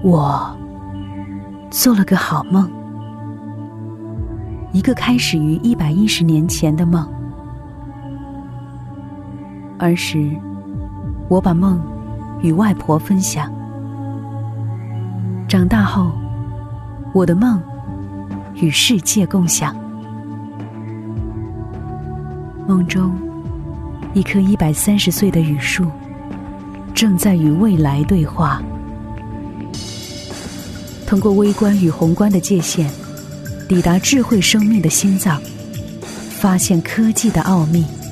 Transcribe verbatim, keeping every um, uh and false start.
我做了个好梦，一个开始于一百一十年前的梦。儿时，我把梦与外婆分享。长大后，我的梦与世界共享。梦中，一棵一百三十岁的榆树正在与未来对话，通过微观与宏观的界限，抵达智慧生命的心脏，发现科技的奥秘。